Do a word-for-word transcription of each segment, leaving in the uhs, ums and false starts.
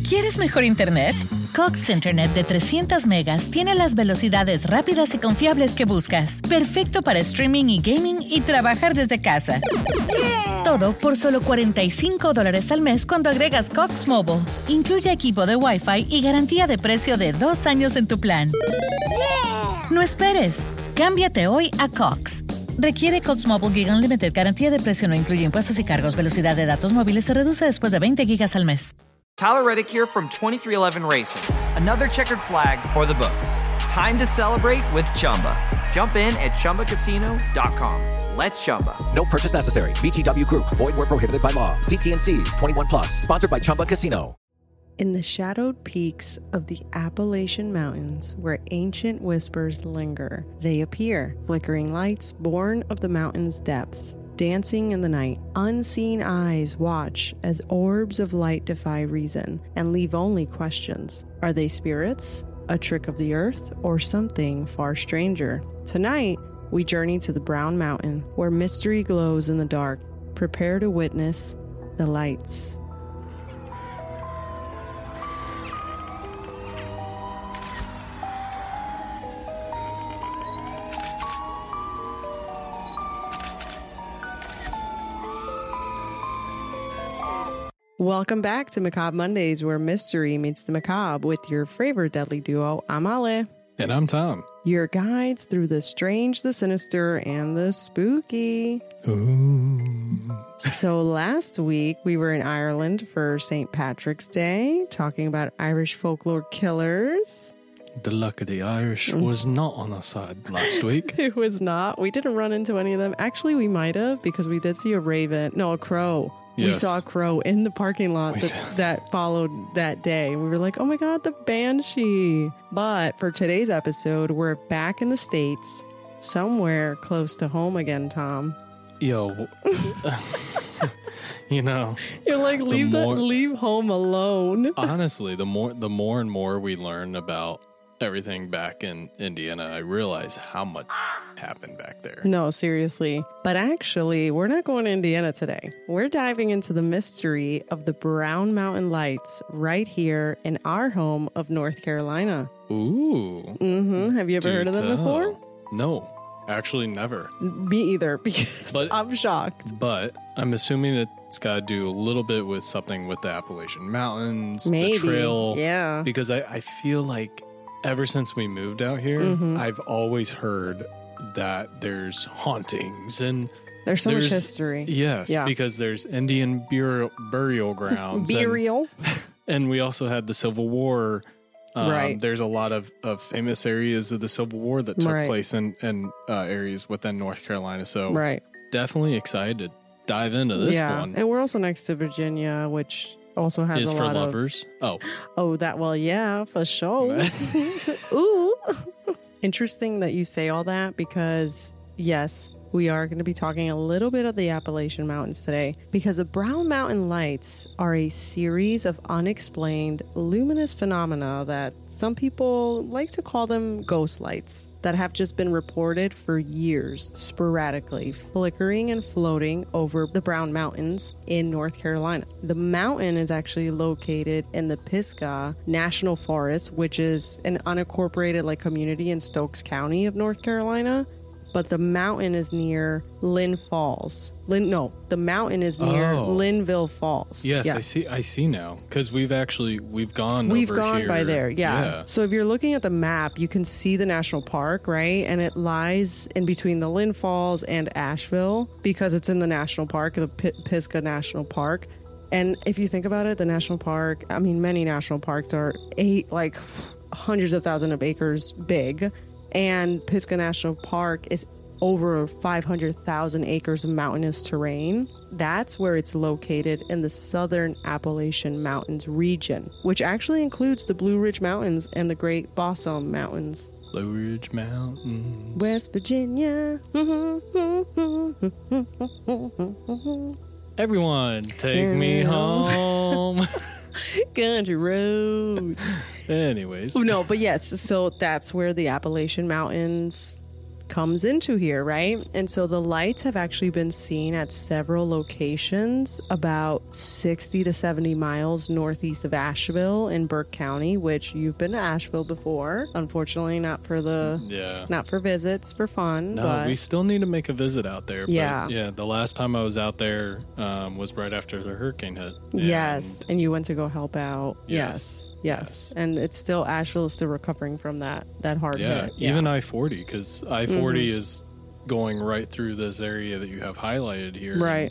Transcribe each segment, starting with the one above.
¿Quieres mejor internet? Cox Internet de trescientos megas tiene las velocidades rápidas y confiables que buscas. Perfecto para streaming y gaming y trabajar desde casa. Yeah. Todo por solo cuarenta y cinco dólares al mes cuando agregas Cox Mobile. Incluye equipo de Wi-Fi y garantía de precio de dos años en tu plan. Yeah. No esperes. Cámbiate hoy a Cox. Requiere Cox Mobile Gig Unlimited. Garantía de precio no incluye impuestos y cargos. Velocidad de datos móviles se reduce después de veinte gigas al mes. Tyler Reddick here from twenty-three eleven Racing. Another checkered flag for the books. Time to celebrate with Chumba. Jump in at Chumba Casino dot com. Let's Chumba. No purchase necessary. V G W Group. Void where prohibited by law. See T and C's. twenty-one plus. Sponsored by Chumba Casino. In the shadowed peaks of the Appalachian Mountains, where ancient whispers linger, they appear, flickering lights born of the mountain's depths. Dancing in the night, unseen eyes watch as orbs of light defy reason and leave only questions. Are they spirits, a trick of the earth, or something far stranger? Tonight, we journey to the Brown Mountain, where mystery glows in the dark. Prepare to witness the lights. Welcome back to Macabre Mondays, where mystery meets the macabre with your favorite deadly duo. I'm Ale. And I'm Tom. Your guides through the strange, the sinister, and the spooky. Ooh. So last week, we were in Ireland for Saint Patrick's Day, talking about Irish folklore killers. The luck of the Irish was not on our side last week. It was not. We didn't run into any of them. Actually, we might have, because we did see a raven. No, a crow. Yes. We saw a crow in the parking lot that, that followed that day. We were like, oh my God, the banshee. But for today's episode, we're back in the States, somewhere close to home again, Tom. Yo, you know. You're like, leave more, that, leave home alone. Honestly, the more, the more and more we learn about everything back in Indiana, I realize how much happened back there. No, seriously. But actually, we're not going to Indiana today. We're diving into the mystery of the Brown Mountain Lights right here in our home of North Carolina. Ooh. Mm-hmm. Have you ever Do heard of them tell. before? No, actually never. Me either, because but, I'm shocked. But I'm assuming that it's got to do a little bit with something with the Appalachian Mountains, Maybe. the trail. Yeah. Because I, I feel like ever since we moved out here, mm-hmm. I've always heard that there's hauntings and there's so there's, much history. Yes, yeah. Because there's Indian burial, burial grounds. Burial. And, and we also had the Civil War. Um, right. There's a lot of, of famous areas of the Civil War that took right. place in, in uh, areas within North Carolina. So right. definitely excited to dive into this yeah. one. And we're also next to Virginia, which also has is a for lot lovers. Of, oh. Oh, that, well, yeah, for sure. Ooh. Interesting that you say all that because, yes, we are going to be talking a little bit of the Appalachian Mountains today because the Brown Mountain Lights are a series of unexplained luminous phenomena that some people like to call them ghost lights that have just been reported for years, sporadically, flickering and floating over the Brown Mountains in North Carolina. The mountain is actually located in the Pisgah National Forest, which is an unincorporated like community in Stokes County of North Carolina. But the mountain is near Lynn Falls. Lynn, no, the mountain is near oh. Linville Falls. Yes, yeah. I see. I see now because we've actually we've gone. We've over gone here. by there. Yeah. yeah. So if you're looking at the map, you can see the national park, right? And it lies in between the Lynn Falls and Asheville because it's in the national park, the P- Pisgah National Park. And if you think about it, the national park, I mean, many national parks are eight, like hundreds of thousands of acres big. And Pisgah National Park is over five hundred thousand acres of mountainous terrain. That's where it's located in the southern Appalachian Mountains region, which actually includes the Blue Ridge Mountains and the Great Balsam Mountains. Blue Ridge Mountains. West Virginia. Everyone, take me home. Country roads. Anyways. No, but yes, so that's where the Appalachian Mountains comes into here, right? And so the lights have actually been seen at several locations about sixty to seventy miles northeast of Asheville in Burke County, which you've been to Asheville before. Unfortunately, not for the Yeah. not for visits, for fun. No, but we still need to make a visit out there. Yeah. But yeah, the last time I was out there um, was right after the hurricane hit. yes, And and you went to go help out. Yes, Yes. Yes. yes. And it's still Asheville is still recovering from that that hard Yeah, hit. even I forty, because I forty Mm-hmm. is going right through this area that you have highlighted here. Right.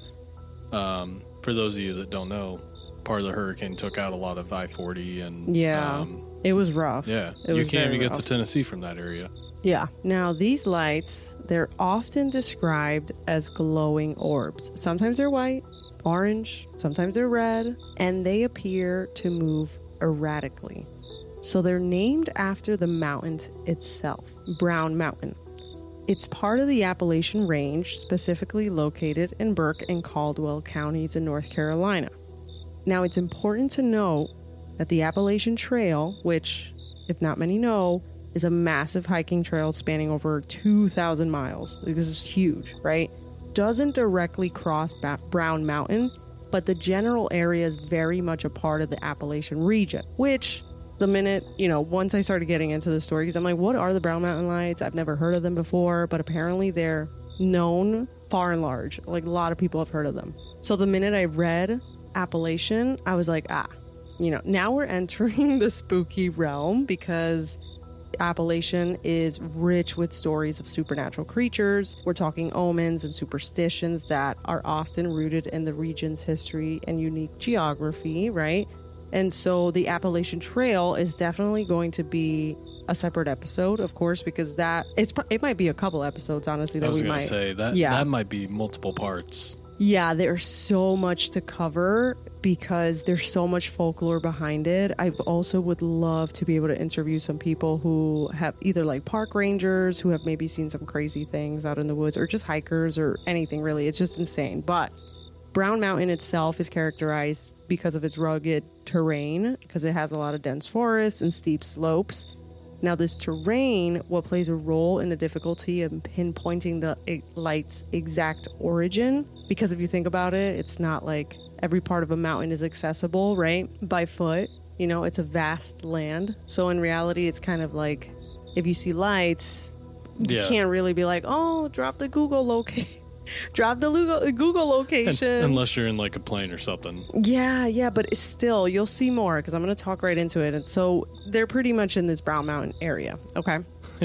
Um, for those of you that don't know, part of the hurricane took out a lot of I forty, and Yeah. um, It was rough. yeah, It you was can't very even get to rough. Tennessee from that area. Yeah. Now, these lights, they're often described as glowing orbs. Sometimes they're white, orange, sometimes they're red, and they appear to move erratically. So they're named after the mountain itself, Brown Mountain. It's part of the Appalachian Range, specifically located in Burke and Caldwell counties in North Carolina. Now, it's important to note that the Appalachian Trail, which, if not many know, is a massive hiking trail spanning over two thousand miles. Like, this is huge, right? Doesn't directly cross ba- Brown Mountain, but the general area is very much a part of the Appalachian region, which the minute, you know, once I started getting into the story, because I'm like, what are the Brown Mountain Lights? I've never heard of them before, but apparently they're known far and large. Like, a lot of people have heard of them. So the minute I read Appalachian, I was like, ah, you know, now we're entering the spooky realm, because Appalachian is rich with stories of supernatural creatures. We're talking omens and superstitions that are often rooted in the region's history and unique geography, right? And so the Appalachian Trail is definitely going to be a separate episode, of course, because that it's it might be a couple episodes, honestly, that I was we going might to say that yeah. that might be multiple parts. Yeah, there's so much to cover because there's so much folklore behind it. I also would love to be able to interview some people who have either like park rangers who have maybe seen some crazy things out in the woods, or just hikers or anything really. It's just insane. But Brown Mountain itself is characterized because of its rugged terrain, because it has a lot of dense forests and steep slopes. Now, this terrain, what plays a role in the difficulty of pinpointing the light's exact origin, because if you think about it, it's not like every part of a mountain is accessible, right, by foot. You know, it's a vast land. So in reality, it's kind of like if you see lights, you Yeah. can't really be like, oh, drop the Google location. Drop the Google, Google location. Unless you're in like a plane or something. Yeah, yeah, but it's still, you'll see more because I'm going to talk right into it. And so they're pretty much in this Brown Mountain area, okay?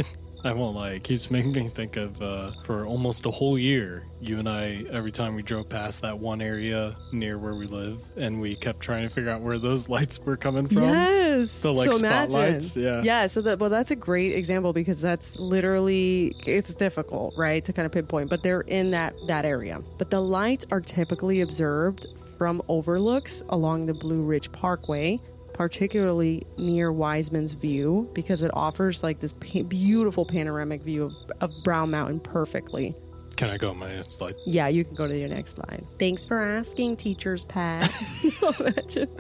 I won't lie, it keeps making me think of uh, for almost a whole year, you and I, every time we drove past that one area near where we live, and we kept trying to figure out where those lights were coming from. Yes. The, like, so imagine. spotlights, yeah. Yeah, so that, well, that's a great example because that's literally, it's difficult, right, to kind of pinpoint, but they're in that, that area. But the lights are typically observed from overlooks along the Blue Ridge Parkway, particularly near Wiseman's View, because it offers like this pa- beautiful panoramic view of, of Brown Mountain perfectly. Can I go on my next slide? Yeah, you can go to your next slide. Thanks for asking, Teacher's Pat. Imagine.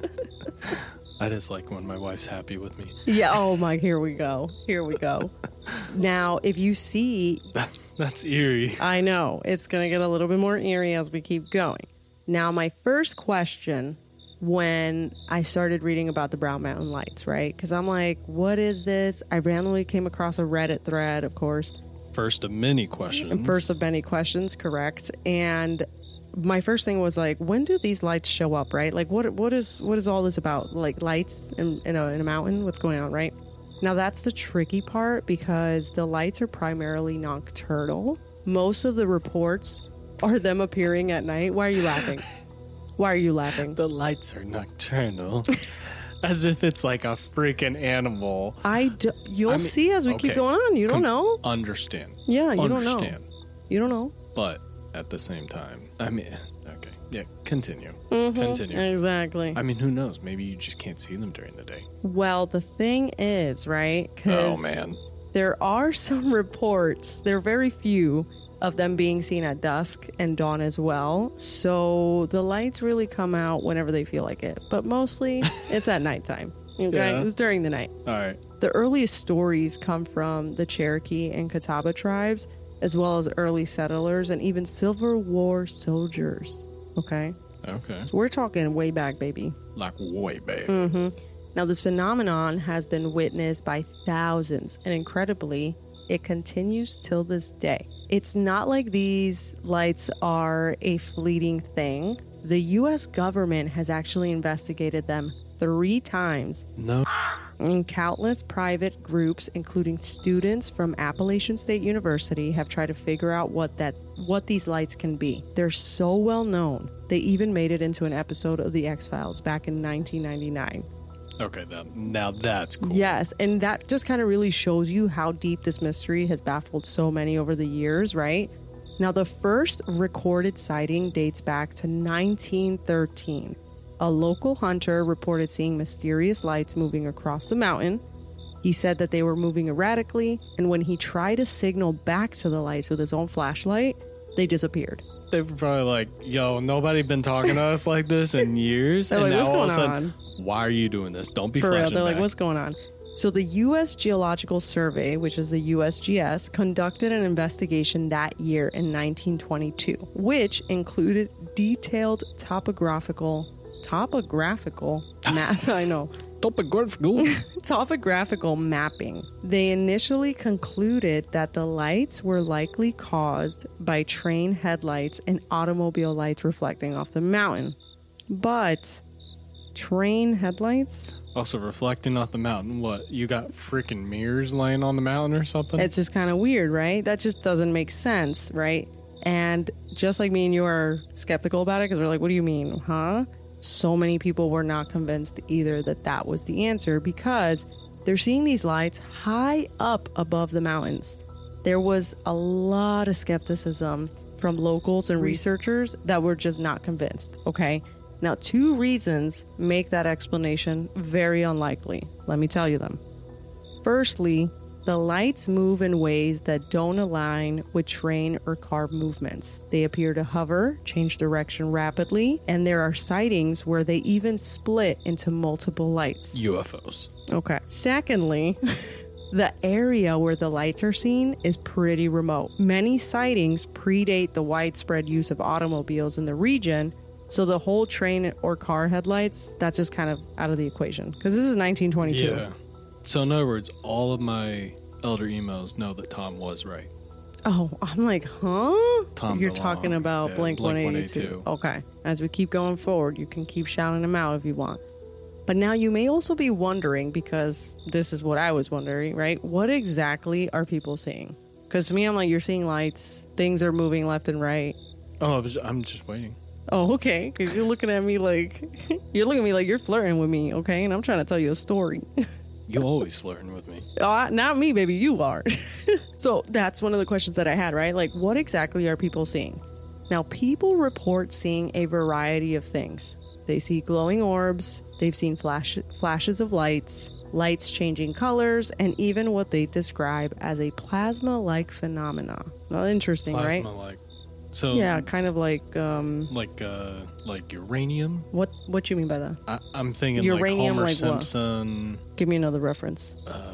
I just like when my wife's happy with me. Yeah, oh my, here we go. Here we go. Now, if you see, That's eerie. I know, it's going to get a little bit more eerie as we keep going. Now, my first question when I started reading about the Brown Mountain Lights, right? Because I'm like, what is this? I randomly came across a Reddit thread, of course. First of many questions. First of many questions, correct. And my first thing was like, when do these lights show up, right? Like, what what is what is all this about? Like, lights in, in, a, in a mountain? What's going on, right? Now, that's the tricky part because the lights are primarily nocturnal. Most of the reports are them appearing at night. Why are you laughing? Why are you laughing? The lights are nocturnal. As if it's like a freaking animal. I do, you'll I mean, see as we okay. keep going on. You don't Com- know. Understand. Yeah, you don't know. Understand. You don't know. But at the same time, I mean, okay. Yeah, continue. Mhm, Continue. Exactly. I mean, who knows? Maybe you just can't see them during the day. Well, the thing is, right? Oh, 'Cause man. there are some reports, there are very few, of them being seen at dusk and dawn as well. So the lights really come out whenever they feel like it. But mostly, it's at nighttime. Okay? Yeah. It's during the night. All right. The earliest stories come from the Cherokee and Catawba tribes, as well as early settlers and even Civil War soldiers. Okay? Okay. We're talking way back, baby. Like way back. Mm-hmm. Now, this phenomenon has been witnessed by thousands, and incredibly, it continues till this day. It's not like these lights are a fleeting thing. The U S government has actually investigated them three times. No. And countless private groups, including students from Appalachian State University, have tried to figure out what that what these lights can be. They're so well known, they even made it into an episode of The X-Files back in nineteen ninety-nine. Okay, that, now that's cool. Yes, and that just kind of really shows you how deep this mystery has baffled so many over the years, right? Now, the first recorded sighting dates back to nineteen thirteen. A local hunter reported seeing mysterious lights moving across the mountain. He said that they were moving erratically, and when he tried to signal back to the lights with his own flashlight, they disappeared. They were probably like, yo, nobody been talking to us like this in years. They're and like, now what's all of a going sudden, on? why are you doing this? Don't be For real, flashing they're back. like, what's going on? So the U S Geological Survey, which is the U S G S, conducted an investigation that year in nineteen twenty-two, which included detailed topographical, topographical map, I know, Topographical. topographical mapping. They initially concluded that the lights were likely caused by train headlights and automobile lights reflecting off the mountain. But train headlights? Also reflecting off the mountain. What, you got freaking mirrors laying on the mountain or something? It's just kind of weird, right? That just doesn't make sense, right? And just like me and you are skeptical about it because we're like, what do you mean, huh? So many people were not convinced either that that was the answer because they're seeing these lights high up above the mountains. There was a lot of skepticism from locals and researchers that were just not convinced, okay? Now, two reasons make that explanation very unlikely. Let me tell you them. Firstly, the lights move in ways that don't align with train or car movements. They appear to hover, change direction rapidly, and there are sightings where they even split into multiple lights. U F Os. Okay. Secondly, the area where the lights are seen is pretty remote. Many sightings predate the widespread use of automobiles in the region, so the whole train or car headlights, that's just kind of out of the equation. Because this is nineteen twenty-two. Yeah. So in other words, all of my elder emos know that Tom was right. Oh, I'm like, huh? Tom You're DeLonge. talking about Yeah, Blink Blink one eighty-two. Okay. As we keep going forward, you can keep shouting them out if you want. But now you may also be wondering, because this is what I was wondering, right? What exactly are people seeing? Because to me, I'm like, you're seeing lights. Things are moving left and right. Oh, I was, I'm just waiting. Oh, okay. Because you're looking at me like, you're looking at me like you're flirting with me, okay? And I'm trying to tell you a story. You always flirting with me. Uh, not me, baby. You are. So that's one of the questions that I had, right? Like, what exactly are people seeing? Now, people report seeing a variety of things. They see glowing orbs. They've seen flash- flashes of lights, lights changing colors, and even what they describe as a plasma-like phenomena. Well, interesting, right? Plasma-like. So Yeah, kind of like, um, like uh, like uranium. what What you mean by that? I, I'm thinking Uranium, like Homer like what? Simpson. Give me another reference.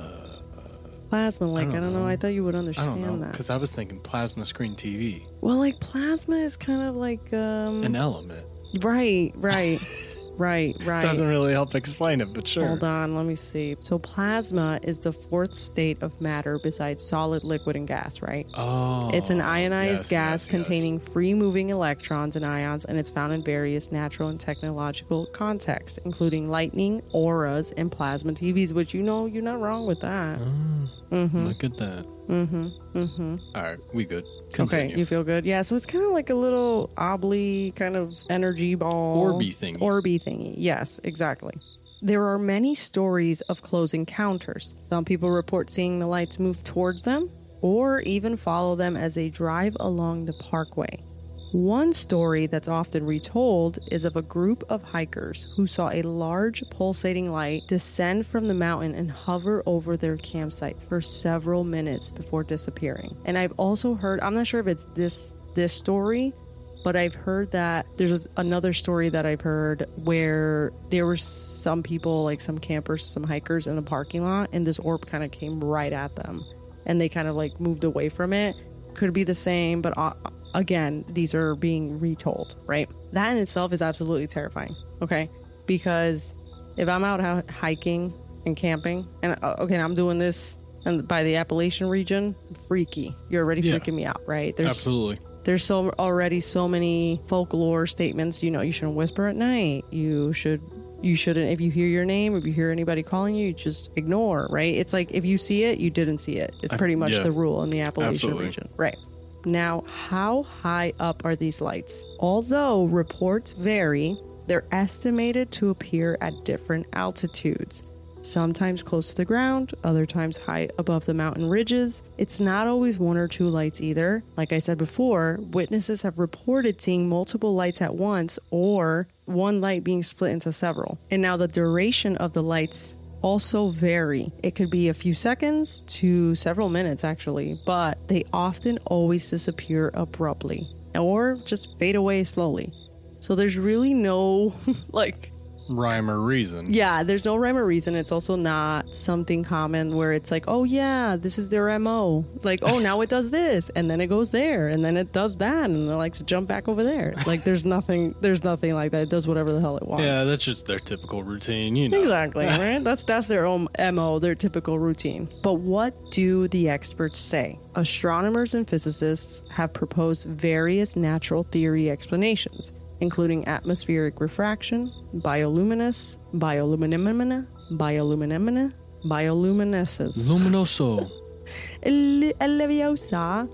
Plasma, like, I don't, don't know. know. I thought you would I understand don't know that. because I was thinking plasma screen T V, Well, like, plasma is kind of like, um... an element. Right, right, right, right. Doesn't really help explain it, but sure. Hold on, let me see. So plasma is the fourth state of matter besides solid, liquid, and gas, right? Oh, It's an ionized yes, gas yes, yes. containing free-moving electrons and ions, and it's found in various natural and technological contexts, including lightning, auras, and plasma T Vs, which you know you're not wrong with that. Oh, Look at that. Mm-hmm, mm-hmm. All right, we good. Continue. Okay, you feel good? Yeah, so it's kind of like a little oblly kind of energy ball. Orby thingy. Orby thingy, yes, exactly. There are many stories of close encounters. Some people report seeing the lights move towards them or even follow them as they drive along the parkway. One story that's often retold is of a group of hikers who saw a large pulsating light descend from the mountain and hover over their campsite for several minutes before disappearing. And I've also heard, I'm not sure if it's this this story, but I've heard that there's another story that I've heard where there were some people, like some campers, some hikers in the parking lot, and this orb kind of came right at them. And they kind of like moved away from it. could be the same, but uh, again, these are being retold, right? That in itself is absolutely terrifying, okay? Because if I'm out h- hiking and camping, and uh, okay, I'm doing this and by the Appalachian region, freaky. You're already Yeah. freaking me out, right? There's, Absolutely. There's so already so many folklore statements. You know, you shouldn't whisper at night. You should, you shouldn't. If you hear your name, if you hear anybody calling you, you just ignore. Right? It's like if you see it, you didn't see it. It's pretty much yeah. the rule in the Appalachian Absolutely. region. Right. Now, how high up are these lights? Although reports vary, they're estimated to appear at different altitudes. Sometimes close to the ground, other times high above the mountain ridges. It's not always one or two lights either. Like I said before, witnesses have reported seeing multiple lights at once or one light being split into several. And now the duration of the lights also vary. It could be a few seconds to several minutes actually, but they often always disappear abruptly or just fade away slowly. So there's really no like Rhyme or reason. Yeah, there's no rhyme or reason. It's also not something common where it's like, oh yeah, this is their M O. Like, oh, now it does this, and then it goes there, and then it does that, and it likes to jump back over there. Like, there's nothing, there's nothing like that. It does whatever the hell it wants. Yeah, that's just their typical routine, you know. Exactly, right? That's that's their own M O, their typical routine. But what do the experts say? Astronomers and physicists have proposed various natural theory explanations, including atmospheric refraction, bioluminescence, bioluminemina, bioluminemina, bioluminescence, Luminoso. ele- Leviosa,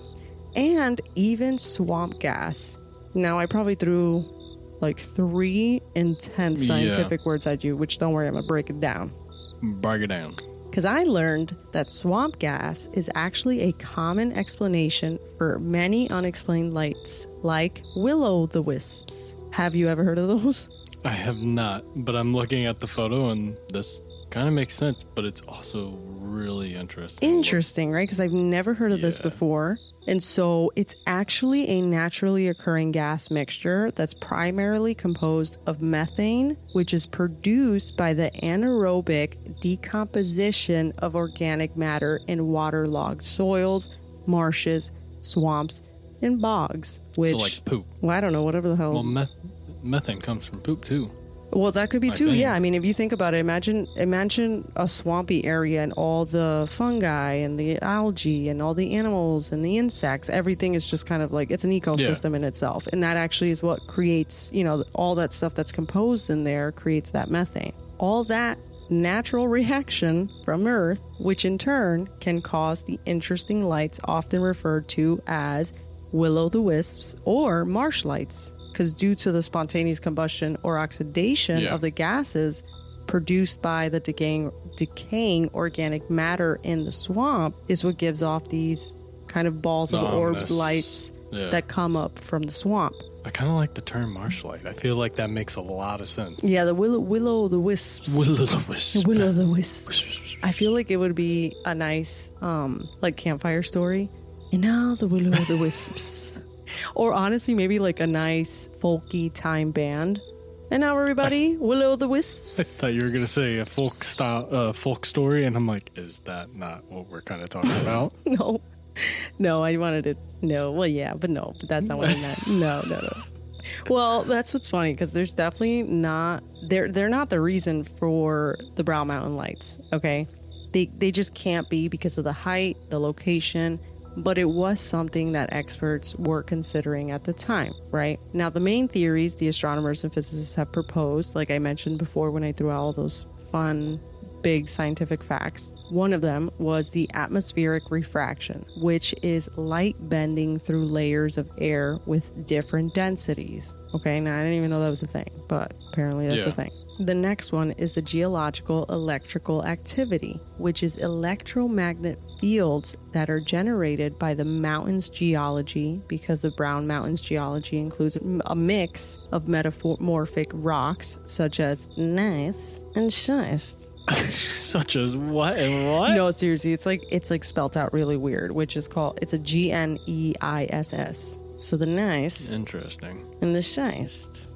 and even swamp gas. Now, I probably threw like three intense scientific Yeah. words at you, which don't worry, I'm going to break it down. Break it down. Because I learned that swamp gas is actually a common explanation for many unexplained lights, like will-o'-the-wisps. Have you ever heard of those? I have not, but I'm looking at the photo and this kind of makes sense, but it's also really interesting. Interesting, right? Because I've never heard of this Yeah. before. And so it's actually a naturally occurring gas mixture that's primarily composed of methane, which is produced by the anaerobic decomposition of organic matter in waterlogged soils, marshes, swamps, and bogs. Which, So like poop. well, I don't know, whatever the hell. Well, meth- methane comes from poop too. Well, that could be I too. think. Yeah, I mean, if you think about it, imagine imagine a swampy area and all the fungi and the algae and all the animals and the insects. Everything is just kind of like it's an ecosystem in itself, and that actually is what creates, you know, all that stuff that's composed in there creates that methane. All that natural reaction from Earth, which in turn can cause the interesting lights often referred to as will-o'-the-wisps or marsh lights. Because due to the spontaneous combustion or oxidation Yeah. of the gases produced by the decaying, decaying organic matter in the swamp is what gives off these kind of balls of orbs Ominous. lights Yeah. that come up from the swamp. I kind of like the term marsh light. I feel like that makes a lot of sense. Yeah, the willow, willow the wisps. Will-o'-the-wisp. Willow the wisps. I feel like it would be a nice, um, like campfire story. And now the willow the wisps. Or honestly, maybe like a nice folky time band. And now everybody, Willow the Wisps. I thought you were going to say a folk style, uh, folk story, and I'm like, is that not what we're kind of talking about? No, no, I wanted to. No, well, yeah, but no, but that's not what I meant. No, no, no. Well, that's what's funny because there's definitely not. They're they're not the reason for the Brown Mountain Lights. Okay, they they just can't be because of the height, the location. But it was something that experts were considering at the time, right? Now, the main theories the astronomers and physicists have proposed, like I mentioned before when I threw out all those fun, big scientific facts, one of them was the atmospheric refraction, which is light bending through layers of air with different densities. Okay, now I didn't even know that was a thing, but apparently that's Yeah. a thing. The next one is the geological electrical activity, which is electromagnet fields that are generated by the mountain's geology, because the Brown Mountains geology includes a mix of metamorphic rocks such as gneiss and schist. Such as what and what? No, seriously, it's like it's like spelt out really weird, which is called it's a G N E I S S. So the gneiss Interesting. and the schist.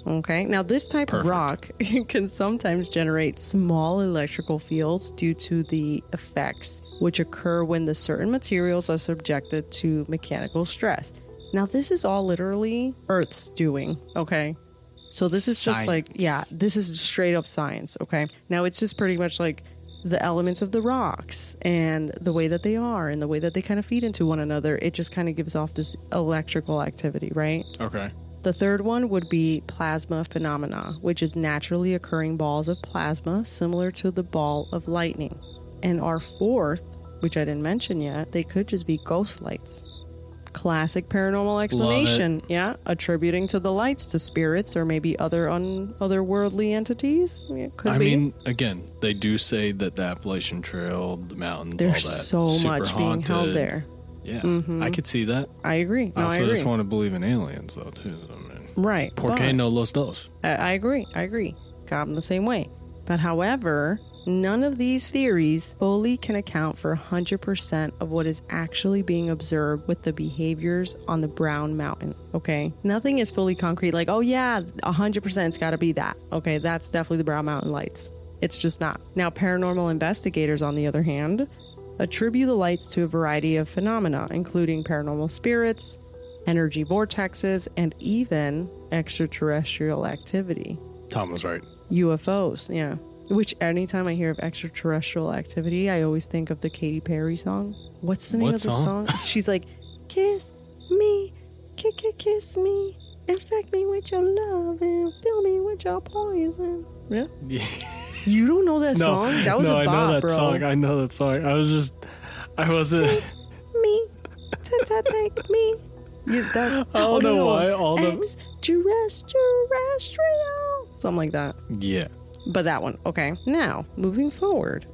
Okay. Now, this type Perfect. of rock can sometimes generate small electrical fields due to the effects which occur when the certain materials are subjected to mechanical stress. Now, this is all literally Earth's doing. Okay. So this is just like, yeah, this is straight up science. Okay. Now, it's just pretty much like the elements of the rocks and the way that they are and the way that they kind of feed into one another. It just kind of gives off this electrical activity, right? Okay. The third one would be plasma phenomena, which is naturally occurring balls of plasma similar to the ball of lightning. And our fourth, which I didn't mention yet, they could just be ghost lights. Classic paranormal explanation. Yeah, attributing to the lights to spirits or maybe other un- otherworldly entities. It could I be. mean, again, they do say that the Appalachian Trail, the mountains, There's all that, so super much haunted. being held there. Yeah, Mhm. I could see that. I agree. No, I I also agree. just want to believe in aliens, though, too. I mean, Right. ¿Por but- qué no los dos? I, I agree. I agree. Got them the same way. But however, none of these theories fully can account for one hundred percent of what is actually being observed with the behaviors on the Brown Mountain. Okay. Nothing is fully concrete like, oh yeah, one hundred percent it's got to be that. Okay. That's definitely the Brown Mountain lights. It's just not. Now, paranormal investigators, on the other hand, attribute the lights to a variety of phenomena, including paranormal spirits, energy vortexes, and even extraterrestrial activity. Tom was right. U F Os, yeah. Which anytime I hear of extraterrestrial activity, I always think of the Katy Perry song. What's the name What of the song? song? She's like, kiss me, kick it, kiss me, infect me with your love and fill me with your poison. Yeah. Yeah. You don't know that no, song? That was no, a I bop, know that bro. song. I know that song. I was just, I wasn't. Me, ta-ta, take me. You, that, I don't know why, all the- Extraterrestrial. Something like that. Yeah. But that one, okay. Now, moving forward.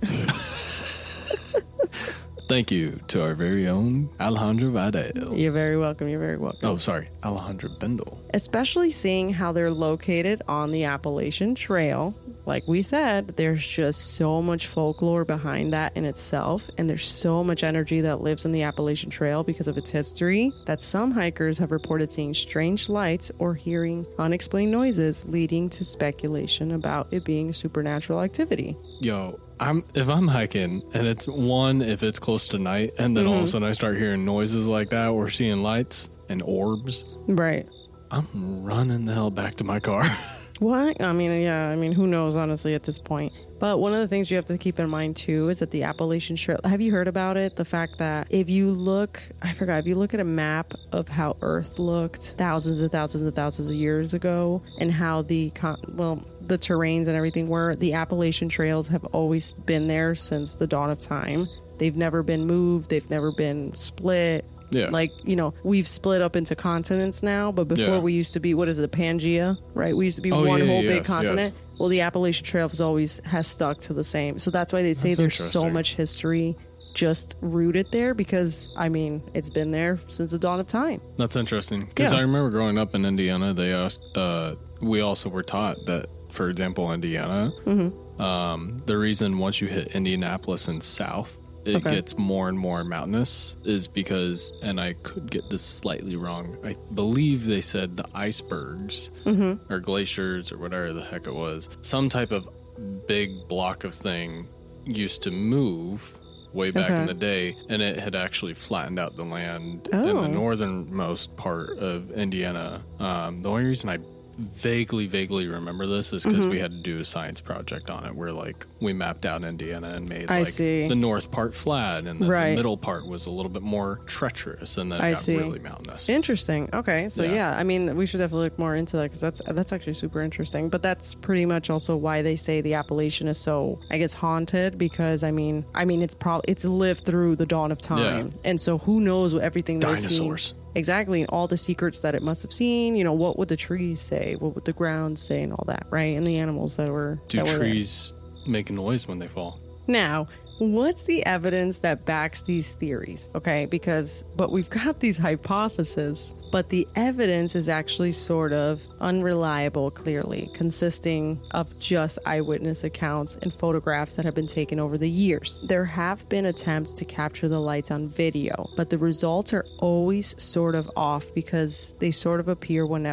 Thank you to our very own Alejandro Vidal. You're very welcome. You're very welcome. Oh, sorry, Alejandro Bendel. Especially seeing how they're located on the Appalachian Trail. Like we said, there's just so much folklore behind that in itself, and there's so much energy that lives in the Appalachian Trail because of its history that some hikers have reported seeing strange lights or hearing unexplained noises, leading to speculation about it being supernatural activity. Yo, I'm if I'm hiking and it's one if it's close to night, and then all of a sudden I start hearing noises like that or seeing lights and orbs, Right. I'm running the hell back to my car. What? I mean, yeah, I mean, who knows, honestly, at this point. But one of the things you have to keep in mind, too, is that the Appalachian Trail, have you heard about it? The fact that if you look, I forgot, if you look at a map of how Earth looked thousands and thousands and thousands of years ago and how the, con- well, the terrains and everything were, the Appalachian Trails have always been there since the dawn of time. They've never been moved. They've never been split. Yeah. Like, you know, we've split up into continents now, but before Yeah. we used to be, what is it, Pangea, right? We used to be Oh, one yeah, whole yes, big continent. yes. Well, the Appalachian Trail has always has stuck to the same. So that's why they say That's there's so interesting. much history just rooted there because, I mean, it's been there since the dawn of time. That's interesting because Yeah. I remember growing up in Indiana. They asked, uh, we also were taught that, for example, Indiana, Mm-hmm. um, the reason once you hit Indianapolis and south, it Okay. gets more and more mountainous is because, and I could get this slightly wrong, I believe they said the icebergs Mm-hmm. or glaciers or whatever the heck it was, some type of big block of thing used to move way back Okay. in the day, and it had actually flattened out the land in Oh. the northernmost part of Indiana. Um, the only reason I vaguely, vaguely remember this is because Mm-hmm. we had to do a science project on it where, like, we mapped out Indiana and made, I like, see. the north part flat, and then Right. the middle part was a little bit more treacherous, and then it I got see. really mountainous. Interesting. Okay, so yeah. Yeah. I mean, we should definitely look more into that because that's that's actually super interesting. But that's pretty much also why they say the Appalachian is so, I guess, haunted because I mean, I mean, it's probably it's lived through the dawn of time, and so who knows what everything they've seen. Dinosaurs. Exactly, and all the secrets that it must have seen. You know, what would the trees say? What would the ground say, and all that, right? And the animals that were Do that were there. trees make a noise when they fall? Now, what's the evidence that backs these theories? Okay, because, but we've got these hypotheses, but the evidence is actually sort of unreliable, clearly, consisting of just eyewitness accounts and photographs that have been taken over the years. There have been attempts to capture the lights on video, but the results are always sort of off because they sort of appear whenever.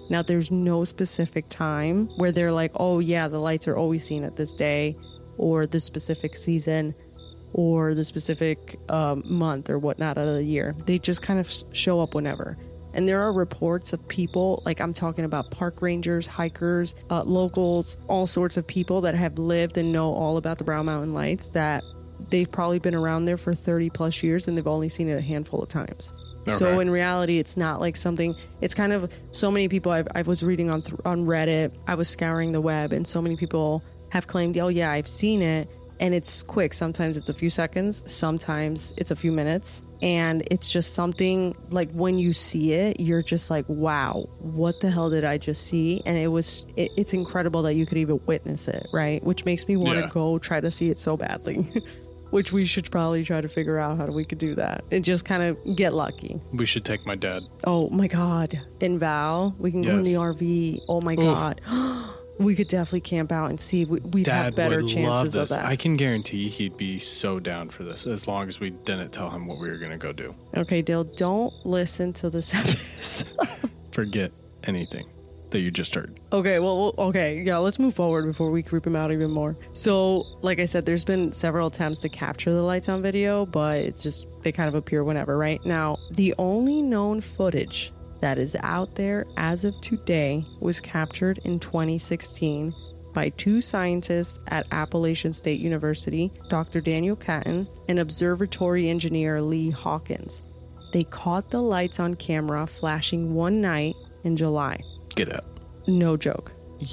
Now, there's no specific time where they're like, oh, yeah, the lights are always seen at this day or this specific season or the specific um, month or whatnot out of the year. They just kind of show up whenever. And there are reports of people, like I'm talking about park rangers, hikers, uh, locals, all sorts of people that have lived and know all about the Brown Mountain Lights, that they've probably been around there for thirty plus years and they've only seen it a handful of times. Okay. So in reality, it's not like something, it's kind of so many people I've, I was reading on th- on Reddit, I was scouring the web, and so many people have claimed, oh yeah, I've seen it. And it's quick. Sometimes it's a few seconds. Sometimes it's a few minutes. And it's just something like when you see it, you're just like, wow, what the hell did I just see? And it was, it, it's incredible that you could even witness it, right? Which makes me want to yeah. go try to see it so badly. Which we should probably try to figure out how we could do that and just kind of get lucky. We should take my dad. Oh my God. In Val, we can yes. go in the R V. Oh my Oof. God. We could definitely camp out and see. We'd Dad have better would chances love this. of that. I can guarantee he'd be so down for this as long as we didn't tell him what we were going to go do. Okay, Dale, don't listen to this episode. Forget anything that you just heard. Okay, well, okay, yeah, let's move forward before we creep him out even more. So, like I said, there's been several attempts to capture the lights on video, but it's just, they kind of appear whenever, right? Now, the only known footage that is out there as of today was captured in twenty sixteen by two scientists at Appalachian State University, Doctor Daniel Catton and observatory engineer Lee Hawkins. They caught the lights on camera flashing one night in July. Get out. No joke.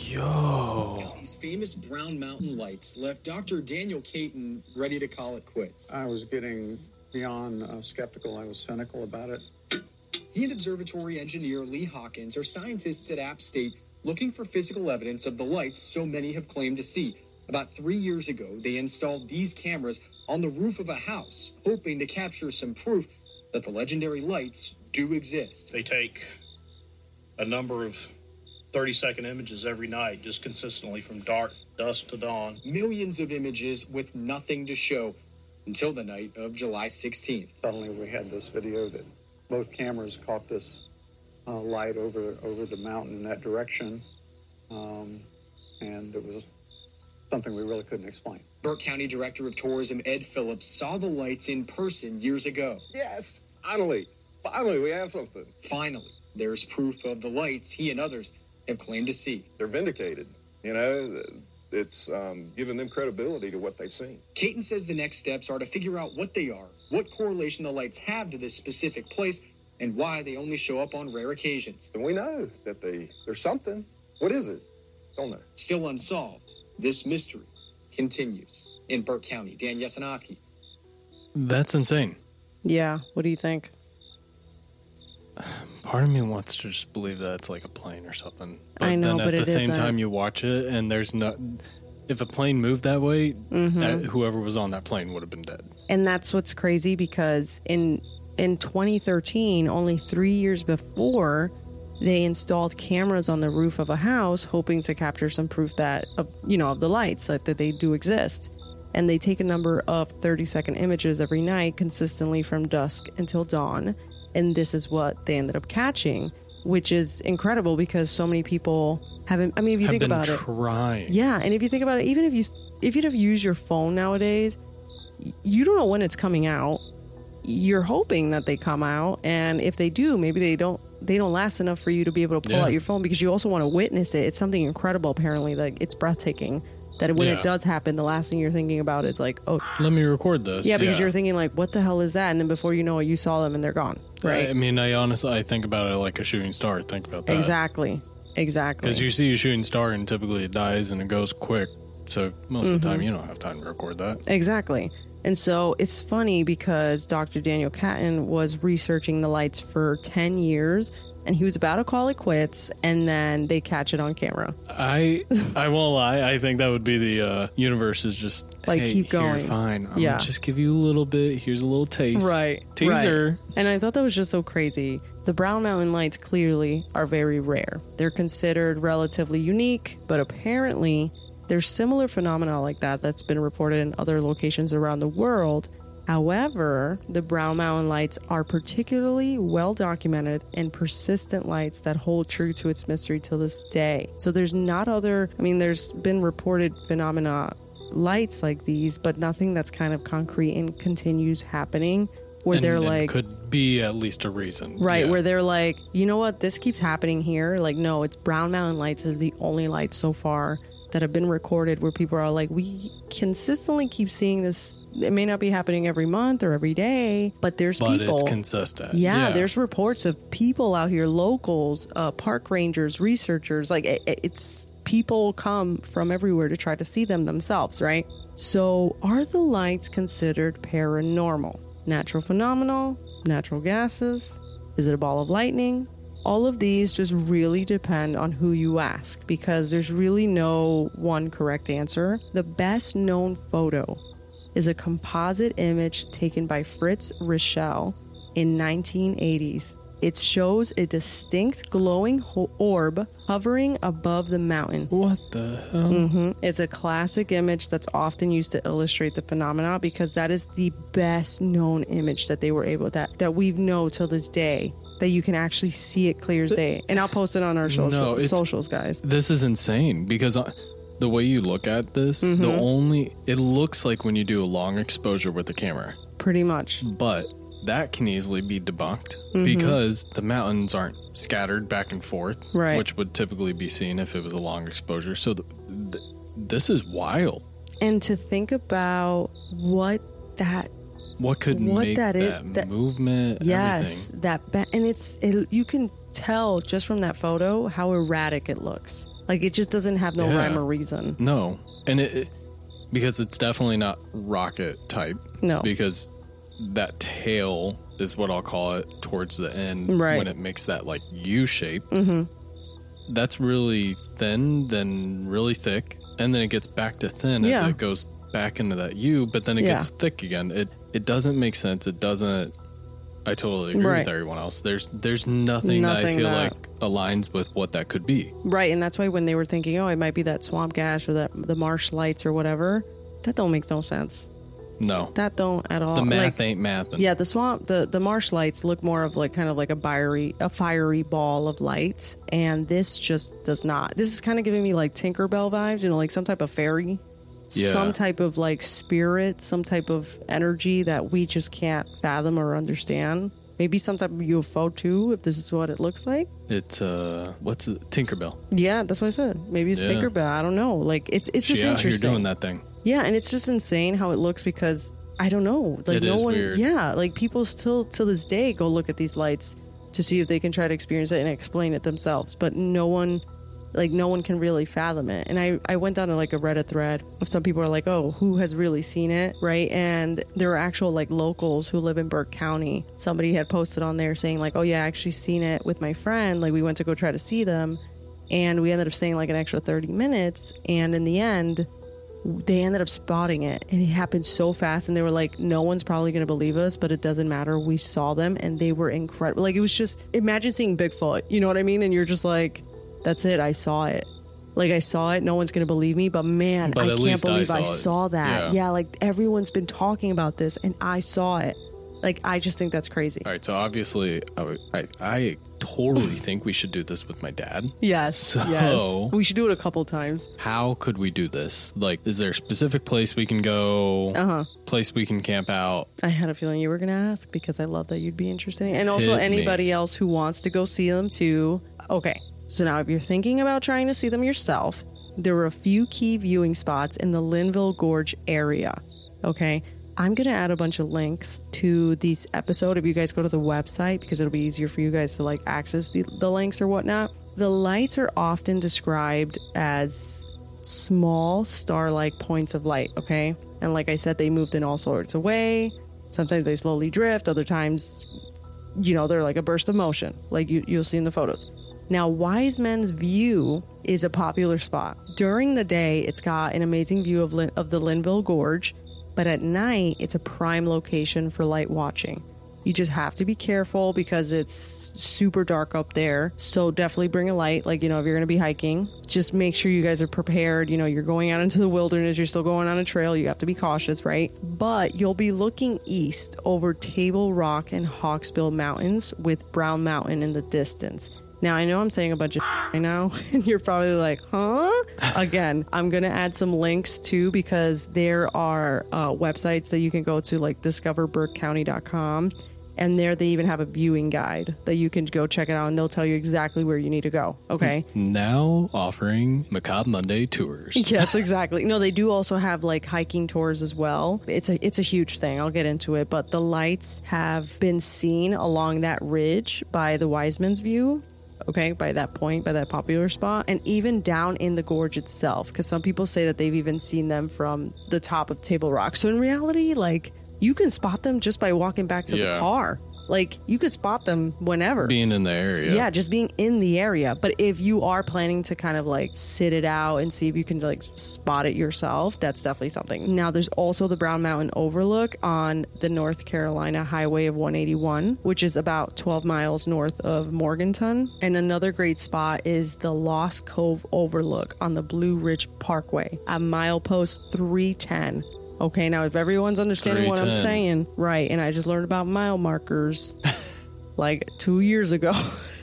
Yo. These famous Brown Mountain Lights left Doctor Daniel Catton ready to call it quits. I was getting beyond uh, skeptical. I was cynical about it. He and observatory engineer Lee Hawkins are scientists at App State looking for physical evidence of the lights so many have claimed to see. About three years ago, they installed these cameras on the roof of a house, hoping to capture some proof that the legendary lights do exist. They take a number of thirty-second images every night, just consistently from dark, dusk to dawn. Millions of images with nothing to show until the night of July sixteenth. Suddenly we had this video that both cameras caught this uh, light over over the mountain in that direction, um, and it was something we really couldn't explain. Burke County Director of Tourism Ed Phillips saw the lights in person years ago. Yes, finally, finally we have something. Finally, there's proof of the lights he and others have claimed to see. They're vindicated, you know. It's um, giving them credibility to what they've seen. Catton says the next steps are to figure out what they are, what correlation the lights have to this specific place, and why they only show up on rare occasions. And we know that they there's something. What is it? Don't know. Still unsolved, this mystery continues. In Burke County, Dan Yasanowski. That's insane. Yeah, what do you think? Part of me wants to just believe that it's like a plane or something. But I know, then at but the it same isn't. time you watch it and there's not... If a plane moved that way, Mm-hmm. that, whoever was on that plane would have been dead. And that's what's crazy because in in twenty thirteen, only three years before, they installed cameras on the roof of a house hoping to capture some proof that, of, you know, of the lights, that, that they do exist. And they take a number of thirty-second images every night consistently from dusk until dawn. And this is what they ended up catching, which is incredible because so many people haven't, I mean, if you have think been about trying. it. Yeah, and if you think about it, even if you if you'd have used your phone nowadays, you don't know when it's coming out. You're hoping that they come out, and if they do, maybe they don't they don't last enough for you to be able to pull Yeah. out your phone because you also want to witness it. It's something incredible, apparently. Like, it's breathtaking. That when Yeah. it does happen, the last thing you're thinking about is like, oh, Let me record this. yeah, because you're thinking like, what the hell is that? And then before you know it, you saw them and they're gone. Right? I mean, I honestly, I think about it like a shooting star. Think about that. Exactly. Exactly. Because you see a shooting star and typically it dies and it goes quick. So most of the time you don't have time to record that. Exactly. And so it's funny because Doctor Daniel Catton was researching the lights for ten years and he was about to call it quits, and then they catch it on camera. I I won't lie. I think that would be the uh, universe is just Like, hey, keep going. Here, fine. I'm Yeah. gonna just give you a little bit. Here's a little taste. Right. Teaser. Right. And I thought that was just so crazy. The Brown Mountain Lights clearly are very rare. They're considered relatively unique, but apparently there's similar phenomena like that that's been reported in other locations around the world. However, the Brown Mountain Lights are particularly well documented and persistent lights that hold true to its mystery till this day. So there's not other, I mean, there's been reported phenomena lights like these, but nothing that's kind of concrete and continues happening where and, they're and like, could be at least a reason. Right, yeah. where they're like, you know what, this keeps happening here. Like, no, it's Brown Mountain Lights are the only lights so far that have been recorded where people are like, we consistently keep seeing this. It may not be happening every month or every day, but there's but people. But it's consistent. Yeah, yeah, there's reports of people out here, locals, uh, park rangers, researchers. Like, it, it's people come from everywhere to try to see them themselves, right? So are the lights considered paranormal? Natural phenomenal? Natural gases? Is it a ball of lightning? All of these just really depend on who you ask, because there's really no one correct answer. The best known photo is a composite image taken by Fritz Richel in nineteen eighties. It shows a distinct glowing ho- orb hovering above the mountain. What the hell? Mm-hmm. It's a classic image that's often used to illustrate the phenomena, because that is the best known image that they were able that that we know till this day, that you can actually see it clear as day. And I'll post it on our social, no, socials, guys. This is insane, because I, the way you look at this, Mm-hmm. the only it looks like when you do a long exposure with the camera, Pretty much. but that can easily be debunked Mm-hmm. because the mountains aren't scattered back and forth, Right. which would typically be seen if it was a long exposure. So th- th- this is wild. And to think about what that What could What make that that, is- that- movement? yes, everything. that ba- and it's it, you can tell just from that photo how erratic it looks. Like, it just doesn't have no Yeah. rhyme or reason. No, and it, it because it's definitely not rocket type. No. because that tail is what I'll call it towards the end, Right. when it makes that like U shape. Mm-hmm. That's really thin, then really thick, and then it gets back to thin Yeah. as it goes back into that U, but then it Yeah. gets thick again. It it doesn't make sense. It doesn't. I totally agree Right. with everyone else. There's there's nothing, that I Nothing feel that- like aligns with what that could be. Right, and that's why when they were thinking, oh, it might be that swamp gas or that the marsh lights or whatever, that don't make no sense. No, That don't at all. the math Like, ain't mathing. yeah, the swamp, the the marsh lights look more of like kind of like a fiery, a fiery ball of light, and this just does not. This is kind of giving me like Tinkerbell vibes, you know, like some type of fairy, Yeah. some type of like spirit, some type of energy that we just can't fathom or understand. Maybe some type of U F O too, if this is what it looks like. It's uh, what's it? Tinkerbell. Yeah, that's what I said. Maybe it's Yeah. Tinkerbell. I don't know. Like, it's it's She just out here interesting. doing that thing. Yeah, and it's just insane how it looks, because I don't know. Like, It no is one. weird. Yeah, like people still to this day go look at these lights to see if they can try to experience it and explain it themselves, but no one, like no one can really fathom it. And I I went down to like a Reddit thread of some people are like, oh, who has really seen it, right? And there are actual like locals who live in Burke County. Somebody had posted on there saying like, oh yeah, I actually seen it with my friend. Like, we went to go try to see them, and we ended up staying like an extra thirty minutes, and in the end, they ended up spotting it, and it happened so fast, and they were like, no one's probably going to believe us, but it doesn't matter. We saw them, and they were incredible. Like, it was just, imagine seeing Bigfoot, you know what I mean? And you're just like, that's it, I saw it. Like, I saw it, no one's going to believe me, but man, But I at can't least I believe I saw it. saw that. Yeah. Yeah, like, everyone's been talking about this, and I saw it. Like, I just think that's crazy. All right, so obviously, I, would- I, I totally think we should do this with my dad. Yes, So- yes. We should do it a couple times. How could we do this? Like, is there a specific place we can go? Uh-huh. Place we can camp out? I had a feeling you were going to ask, because I love that you'd be interested. And also Hit me. anybody else who wants to go see them too. Okay, so now if you're thinking about trying to see them yourself, there are a few key viewing spots in the Linville Gorge area. Okay, I'm going to add a bunch of links to this episode if you guys go to the website, because it'll be easier for you guys to like access the, the links or whatnot. The lights are often described as small star-like points of light, okay? And like I said, they moved in all sorts of ways. Sometimes they slowly drift. Other times, you know, they're like a burst of motion, like you, you'll see in the photos. Now, Wise Men's View is a popular spot. During the day, it's got an amazing view of, Lin- of the Linville Gorge, but at night, it's a prime location for light watching. You just have to be careful because it's super dark up there. So definitely bring a light. Like, you know, if you're going to be hiking, just make sure you guys are prepared. You know, you're going out into the wilderness. You're still going on a trail. You have to be cautious, right? But you'll be looking east over Table Rock and Hawksbill Mountains with Brown Mountain in the distance. Now, I know I'm saying a bunch of right now, and you're probably like, huh? Again, I'm going to add some links too, because there are uh, websites that you can go to, like discover burke county dot com. And there they even have a viewing guide that you can go check it out, and they'll tell you exactly where you need to go. Okay. Now offering Macabre Monday tours. Yes, exactly. No, they do also have like hiking tours as well. It's a it's a huge thing. I'll get into it. But the lights have been seen along that ridge by the Wiseman's View. Okay, by that point, by that popular spot, and even down in the gorge itself, because some people say that they've even seen them from the top of Table Rock. So in reality, like, you can spot them just by walking back to yeah. the car. Like, you could spot them whenever. Being in the area. Yeah, just being in the area. But if you are planning to kind of like sit it out and see if you can like spot it yourself, that's definitely something. Now, there's also the Brown Mountain Overlook on the North Carolina Highway of one eighty-one, which is about twelve miles north of Morganton. And another great spot is the Lost Cove Overlook on the Blue Ridge Parkway at milepost three ten. Okay, now if everyone's understanding what I'm saying, right, and I just learned about mile markers like two years ago.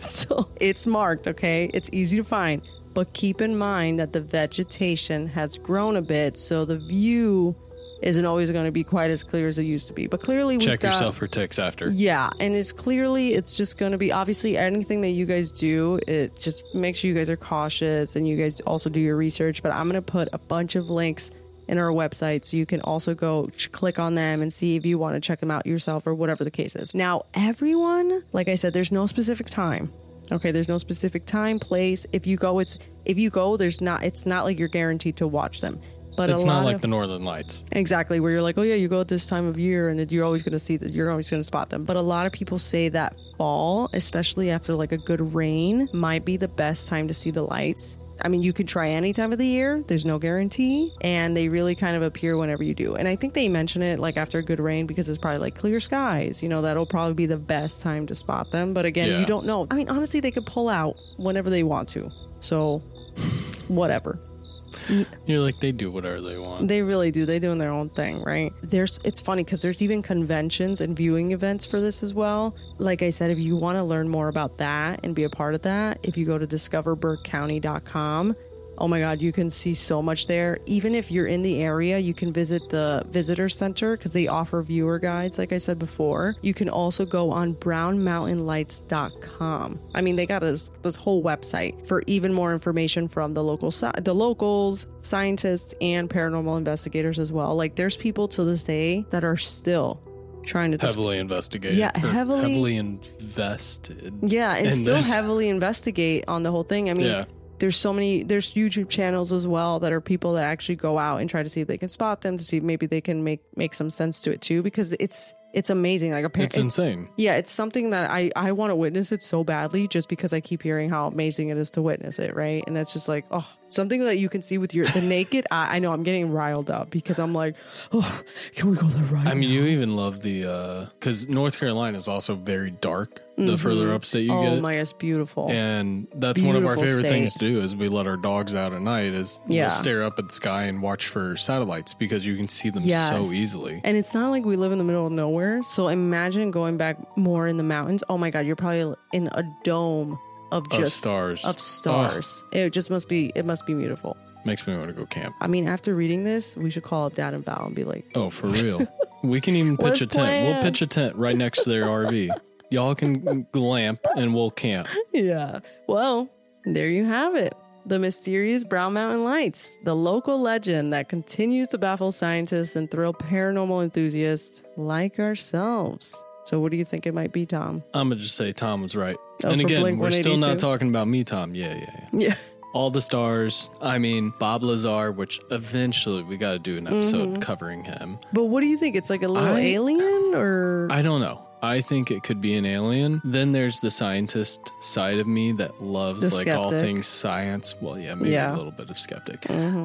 So it's marked, okay? It's easy to find. But keep in mind that the vegetation has grown a bit, so the view isn't always going to be quite as clear as it used to be. But clearly we've Check got, yourself for ticks after. Yeah, and it's clearly, it's just going to be, obviously, anything that you guys do, it just make sure you guys are cautious and you guys also do your research. But I'm going to put a bunch of links in our website, so you can also go ch- click on them and see if you want to check them out yourself or whatever the case is. Now, everyone, like I said, there's no specific time. Okay, there's no specific time, place. If you go, it's if you go, there's not. It's not like you're guaranteed to watch them. But it's a lot not like of, the Northern Lights. Exactly, where you're like, oh yeah, you go at this time of year and you're always going to see that. You're always going to spot them. But a lot of people say that fall, especially after like a good rain, might be the best time to see the lights. I mean, you could try any time of the year. There's no guarantee. And they really kind of appear whenever you do. And I think they mention it like after a good rain because it's probably like clear skies. You know, that'll probably be the best time to spot them. But again, yeah. you don't know. I mean, honestly, they could pull out whenever they want to. So, whatever. You're like, they do whatever they want. They really do. They doing their own thing, right? There's. It's funny because there's even conventions and viewing events for this as well. Like I said, if you want to learn more about that and be a part of that, if you go to discover burke county dot com, oh my God, you can see so much there. Even if you're in the area, you can visit the visitor center because they offer viewer guides, like I said before. You can also go on brown mountain lights dot com. I mean, they got this, this whole website for even more information from the local the locals, scientists, and paranormal investigators as well. Like, there's people to this day that are still trying to dis- heavily investigate. Yeah, heavily, heavily invested. Yeah, and in still this. heavily investigate on the whole thing. I mean, yeah. There's so many, there's YouTube channels as well that are people that actually go out and try to see if they can spot them, to see if maybe they can make, make some sense to it too, because it's, it's amazing. Like a It's it, insane. Yeah, it's something that I, I want to witness it so badly just because I keep hearing how amazing it is to witness it, right? And it's just like, oh, something that you can see with your the naked eye. I know I'm getting riled up because I'm like, oh, can we go there right I mean, now? you even love the, because uh, North Carolina is also very dark. The Mm-hmm. further upstate you oh get. Oh my, it's beautiful. And that's beautiful one of our favorite state. things to do is we let our dogs out at night is Yeah. we'll stare up at the sky and watch for satellites because you can see them Yes. so easily. And it's not like we live in the middle of nowhere. So imagine going back more in the mountains. Oh my God, you're probably in a dome of Of just stars. Of stars. Oh. It just must be, it must be beautiful. Makes me want to go camp. I mean, after reading this, we should call up Dad and Val and be like, oh, for real. We can even pitch Let's a tent. plan. We'll pitch a tent right next to their R V. Y'all can glamp and we'll camp. Yeah. Well, there you have it. The mysterious Brown Mountain Lights, the local legend that continues to baffle scientists and thrill paranormal enthusiasts like ourselves. So what do you think it might be, Tom? I'm going to just say Tom was right. Oh, and for again, Blink we're still one eighty-two? not talking about me, Tom. Yeah, yeah, yeah. Yeah. All the stars. I mean, Bob Lazar, which eventually we got to do an episode Mm-hmm. covering him. But what do you think? It's like a little I- alien or... I don't know. I think it could be an alien. Then there's the scientist side of me that loves The like all skeptic. things science. Well, yeah, maybe Yeah. a little bit of skeptic. Mhm.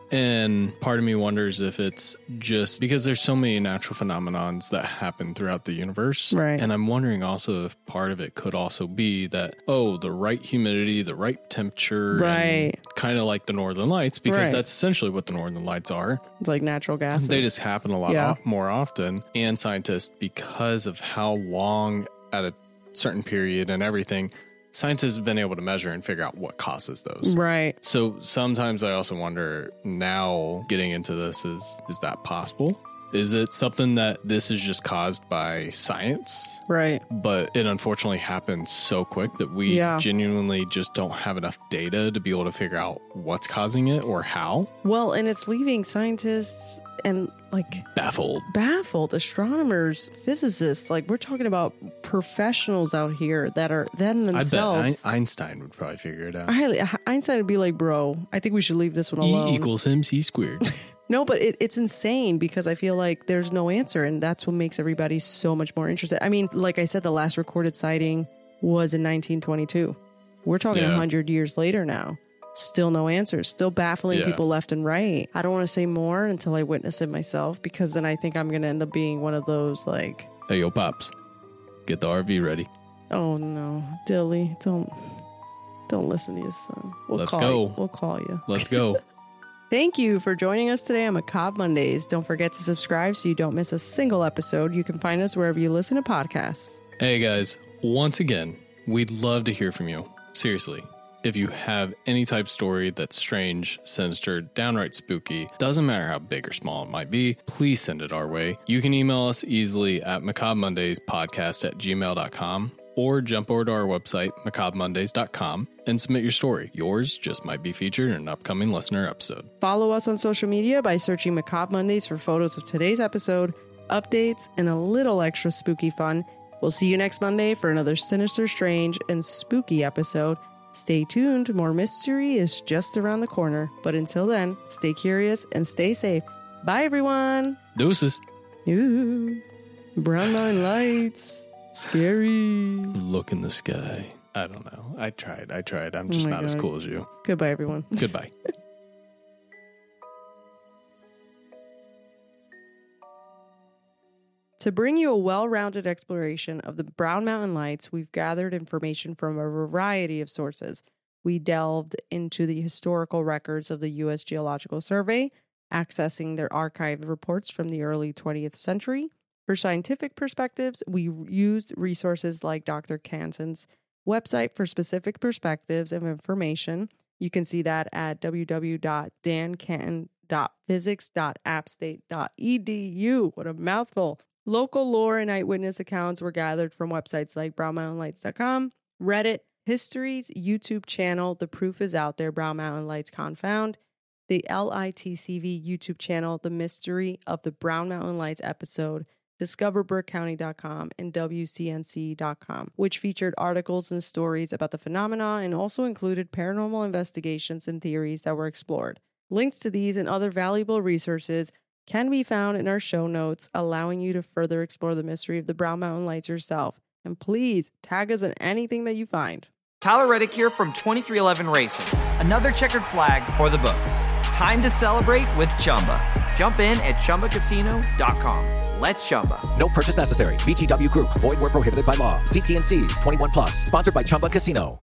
And part of me wonders if it's just because there's so many natural phenomenons that happen throughout the universe. Right. And I'm wondering also if part of it could also be that, oh, the right humidity, the right temperature, right? Kind of like the Northern Lights, because right. that's essentially what the Northern Lights are. It's like natural gases. They just happen a lot yeah. o- more often. And scientists, because of how long at a certain period and everything, scientists have been able to measure and figure out what causes those. Right. So sometimes I also wonder now getting into this is, is that possible? Is it something that this is just caused by science? Right. But it unfortunately happens so quick that we yeah. genuinely just don't have enough data to be able to figure out what's causing it or how. Well, and it's leaving scientists and like baffled, baffled astronomers, physicists. Like we're talking about professionals out here that are then themselves. I bet Einstein would probably figure it out. I, Einstein would be like, bro, I think we should leave this one alone. E equals mc squared. No, but it, it's insane because I feel like there's no answer. And that's what makes everybody so much more interested. I mean, like I said, the last recorded sighting was in nineteen twenty-two. We're talking yeah. one hundred years later now. Still no answers. Still baffling yeah. people left and right. I don't want to say more until I witness it myself, because then I think I'm going to end up being one of those like... Hey, yo, Pops. Get the R V ready. Oh, no. Dilly, don't... Don't listen to your son. We'll Let's call go. You. We'll call you. Let's go. Thank you for joining us today on Macabre Mondays. Don't forget to subscribe so you don't miss a single episode. You can find us wherever you listen to podcasts. Hey, guys. Once again, we'd love to hear from you. Seriously. If you have any type story that's strange, sinister, downright spooky, doesn't matter how big or small it might be, please send it our way. You can email us easily at macabremondayspodcast at gmail dot com or jump over to our website, macabre mondays dot com, and submit your story. Yours just might be featured in an upcoming listener episode. Follow us on social media by searching Macabre Mondays for photos of today's episode, updates, and a little extra spooky fun. We'll see you next Monday for another sinister, strange, and spooky episode. Stay tuned, more mystery is just around the corner. But until then, stay curious and stay safe. Bye, everyone. Deuces. Ooh, brown line lights. Scary. Look in the sky. I don't know. I tried. I tried. I'm just oh not God. as cool as you. Goodbye, everyone. Goodbye. To bring you a well-rounded exploration of the Brown Mountain Lights, we've gathered information from a variety of sources. We delved into the historical records of the U S Geological Survey, accessing their archived reports from the early twentieth century. For scientific perspectives, we used resources like Doctor Canton's website for specific perspectives of information. You can see that at w w w dot dan canton dot physics dot app state dot e d u. What a mouthful. Local lore and eyewitness accounts were gathered from websites like brown mountain lights dot com, Reddit, History's YouTube channel, The Proof is Out There, Brown Mountain Lights Confound, the L I T C V YouTube channel, The Mystery of the Brown Mountain Lights episode, discover burke county dot com, and w c n c dot com, which featured articles and stories about the phenomena and also included paranormal investigations and theories that were explored. Links to these and other valuable resources can be found in our show notes, allowing you to further explore the mystery of the Brown Mountain Lights yourself. And please tag us in anything that you find. Tyler Reddick here from twenty-three eleven Racing. Another checkered flag for the books. Time to celebrate with Chumba. Jump in at chumba casino dot com. Let's Chumba. No purchase necessary. V G W Group. Void where prohibited by law. See T and C's. twenty-one plus. Sponsored by Chumba Casino.